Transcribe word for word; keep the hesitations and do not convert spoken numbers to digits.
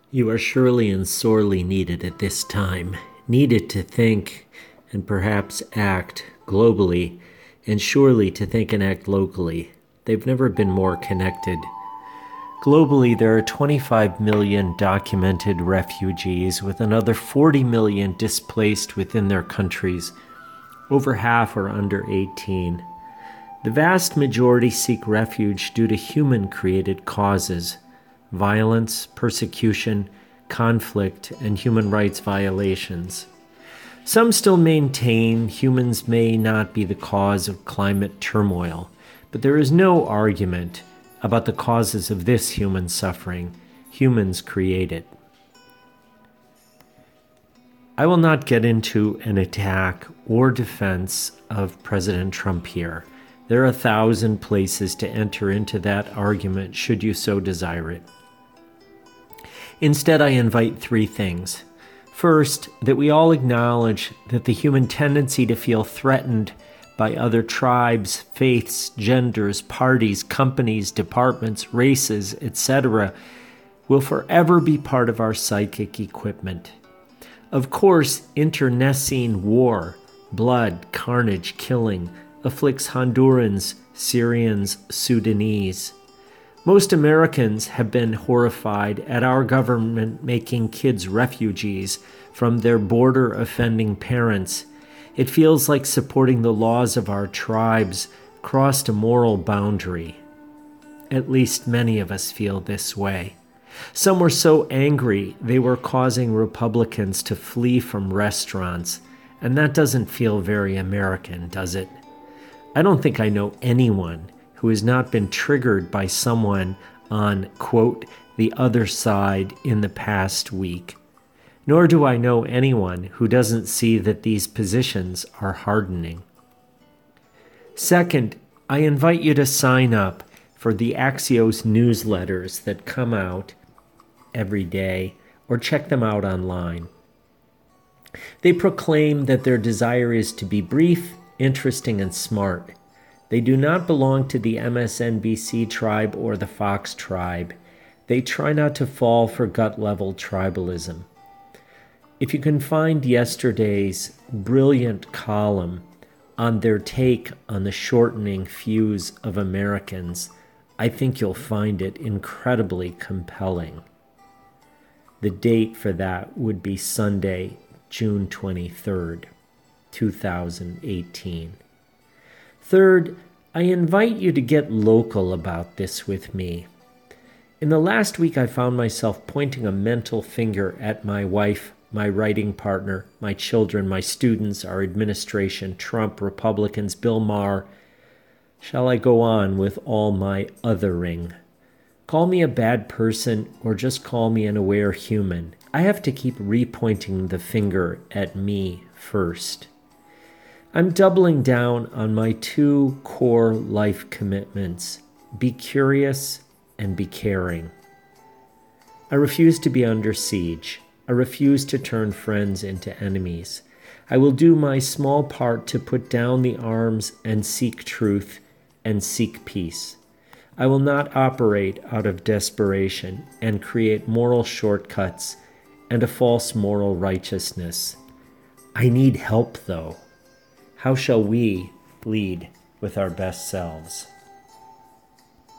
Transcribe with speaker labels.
Speaker 1: You are surely and sorely needed at this time, needed to think and perhaps act globally, and surely to think and act locally. They've never been more connected. Globally, there are twenty-five million documented refugees, with another forty million displaced within their countries. Over half are under eighteen. The vast majority seek refuge due to human-created causes: violence, persecution, conflict, and human rights violations. Some still maintain humans may not be the cause of climate turmoil, but there is no argument about the causes of this human suffering. Humans create it. I will not get into an attack or defense of President Trump here. There are a thousand places to enter into that argument should you so desire it. Instead, I invite three things. First, that we all acknowledge that the human tendency to feel threatened by other tribes, faiths, genders, parties, companies, departments, races, et cetera, will forever be part of our psychic equipment. Of course, internecine war, blood, carnage, killing, afflicts Hondurans, Syrians, Sudanese. Most Americans have been horrified at our government making kids refugees from their border-offending parents. It feels like supporting the laws of our tribes crossed a moral boundary. At least many of us feel this way. Some were so angry they were causing Republicans to flee from restaurants, and that doesn't feel very American, does it? I don't think I know anyone who has not been triggered by someone on, quote, the other side in the past week. Nor do I know anyone who doesn't see that these positions are hardening. Second, I invite you to sign up for the Axios newsletters that come out every day, or check them out online. They proclaim that their desire is to be brief, interesting, and smart. They do not belong to the M S N B C tribe or the Fox tribe. They try not to fall for gut-level tribalism. If you can find yesterday's brilliant column on their take on the shortening fuse of Americans, I think you'll find it incredibly compelling. The date for that would be Sunday, June twenty-third, two thousand eighteen. Third, I invite you to get local about this with me. In the last week, I found myself pointing a mental finger at my wife, my writing partner, my children, my students, our administration, Trump, Republicans, Bill Maher. Shall I go on with all my othering? Call me a bad person or just call me an aware human. I have to keep repointing the finger at me first. I'm doubling down on my two core life commitments: be curious and be caring. I refuse to be under siege. I refuse to turn friends into enemies. I will do my small part to put down the arms and seek truth and seek peace. I will not operate out of desperation and create moral shortcuts and a false moral righteousness. I need help, though. How shall we lead with our best selves?